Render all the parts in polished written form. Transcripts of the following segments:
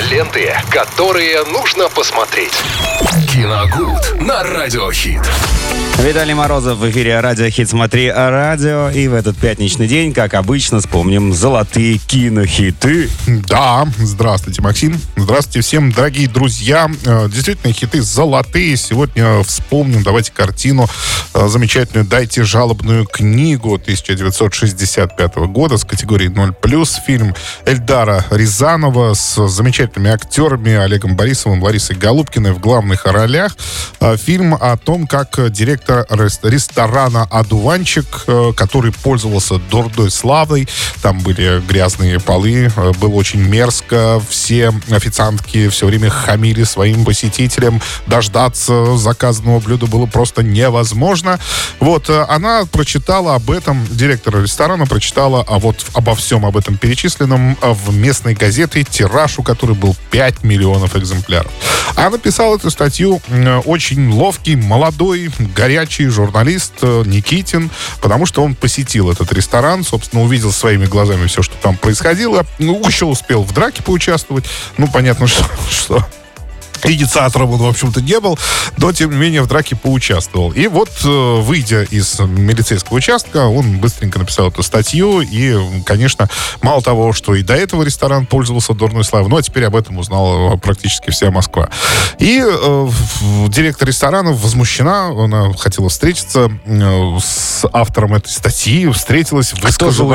ленты, которые нужно посмотреть. Киногуд на Радиохит. Виталий Морозов в эфире «Радио Хит». Смотри радио. И в этот пятничный день, как обычно, вспомним золотые кинохиты. Да, здравствуйте, Максим. Здравствуйте всем, дорогие друзья. Действительно, хиты золотые. Сегодня вспомним, давайте картину замечательную «Дайте жалобную книгу» 1965 года с категорией 0+. Фильм Эльдара Рязанова с замечательными актерами Олегом Борисовым, Ларисой Голубкиной в главных ролях. Фильм о том, как директор ресторана «Одуванчик», который пользовался дурной славой. Там были грязные полы, было очень мерзко. Все официантки все время хамили своим посетителям. Дождаться заказанного блюда было просто невозможно. Вот, она прочитала об этом, директор ресторана прочитала обо всем об этом перечисленном в местной газете, тираж у которой был 5 миллионов экземпляров. А написал эту статью очень ловкий, молодой, горячий журналист Никитин, потому что он посетил этот ресторан, собственно, увидел своими глазами все, что там происходило. Еще успел в драке поучаствовать. Понятно, что инициатором он, в общем-то, не был, но, тем не менее, в драке поучаствовал. И вот, выйдя из милицейского участка, он быстренько написал эту статью, и, конечно, мало того, что и до этого ресторан пользовался дурной славой, а теперь об этом узнала практически вся Москва. И директор ресторана возмущена, она хотела встретиться с автором этой статьи, встретилась, высказала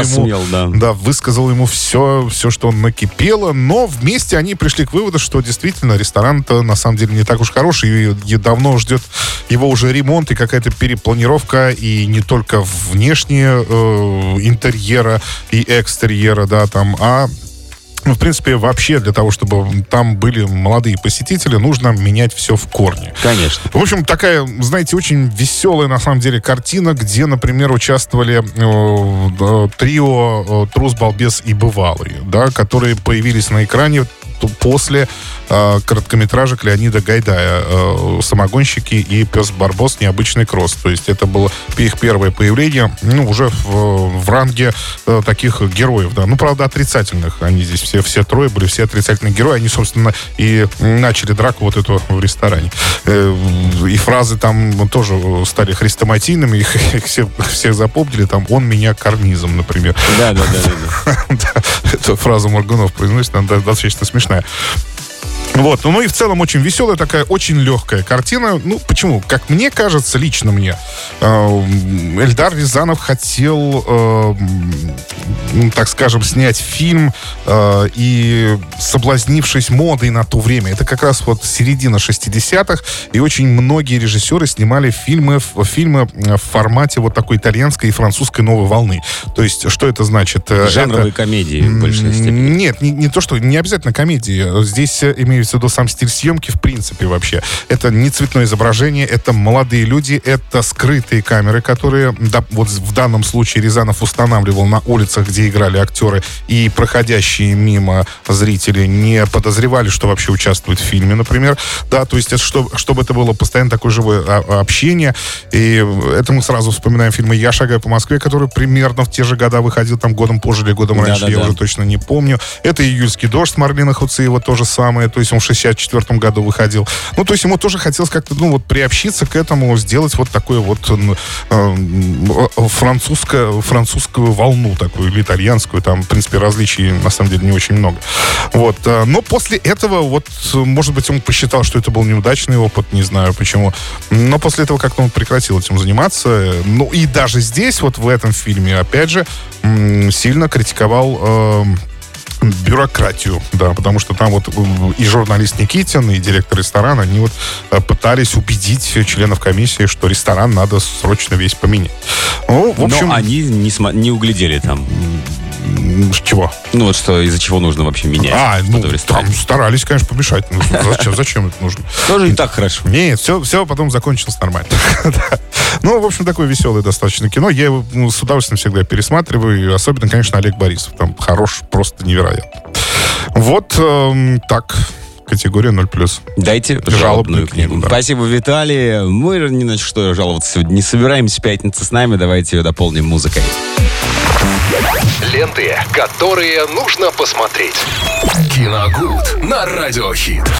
ему все, что накипело, но вместе они пришли к выводу, что действительно ресторан-то на самом деле не так уж хороший, и давно ждет его уже ремонт и какая-то перепланировка, и не только внешнего интерьера и экстерьера, да, там, в принципе, вообще для того, чтобы там были молодые посетители, нужно менять все в корне. Конечно. В общем, такая, знаете, очень веселая, на самом деле, картина, где, например, участвовали трио «Трус, балбес и бывалый», да, которые появились на экране после короткометражек Леонида Гайдая «Самогонщики» и «Пес Барбос. Необычный кросс». То есть это было их первое появление, уже в ранге таких героев, да. Правда, отрицательных. Они здесь все трое были, все отрицательные герои. Они, собственно, и начали драку вот эту в ресторане. И фразы там тоже стали хрестоматийными, их всех запомнили. Там «он меня карнизом», например. Да. Эту фразу Моргунов произносит, она достаточно смешная. Вот, и в целом очень веселая такая, очень легкая картина. Почему? Как мне кажется, лично мне, Эльдар Рязанов хотел, так скажем, снять фильм и, соблазнившись модой на то время, это как раз вот середина 60-х, и очень многие режиссеры снимали фильмы в формате вот такой итальянской и французской новой волны. То есть, что это значит? Жанровые комедии в большей степени. Нет, не то, что не обязательно комедии. Здесь имеется в виду сам стиль съемки, в принципе, вообще. Это не цветное изображение, это молодые люди, это скрытые камеры, которые, вот в данном случае Рязанов устанавливал на улицах, где играли актеры, и проходящие мимо зрители не подозревали, что вообще участвуют в фильме, например. Да, то есть, это, чтобы это было постоянно такое живое общение. И это мы сразу вспоминаем фильмы «Я шагаю по Москве», который примерно в те же года выходил, там годом позже или годом раньше, я уже точно не помню. Это «Июльский дождь» с Марлиной Хуциева, то же самое, то есть он в 64 году выходил. То есть ему тоже хотелось как-то, приобщиться к этому, сделать вот такую вот французскую волну такую, или итальянскую, там, в принципе, различий на самом деле не очень много. Вот. Но после этого, может быть, он посчитал, что это был неудачный опыт, не знаю почему, но после этого как-то он прекратил этим заниматься. И даже здесь, вот в этом фильме, опять же, сильно критиковал бюрократию, да, потому что там и журналист Никитин, и директор ресторана, они пытались убедить членов комиссии, что ресторан надо срочно весь поменять. В общем... Но они не углядели там. Чего? Что из-за чего нужно вообще менять. Там старались, конечно, помешать. Зачем это нужно? Тоже и так хорошо. Нет, все потом закончилось нормально. В общем, такое веселое достаточно кино. Я его с удовольствием всегда пересматриваю. Особенно, конечно, Олег Борисов. Там хорош, просто невероятно. Вот так. Категория 0+. Дайте жалобную книгу. Да. Спасибо, Виталий. Мы ни на что жаловаться сегодня не собираемся. Пятница с нами. Давайте ее дополним музыкой. Ленты, которые нужно посмотреть. Киногуд на Радиохит.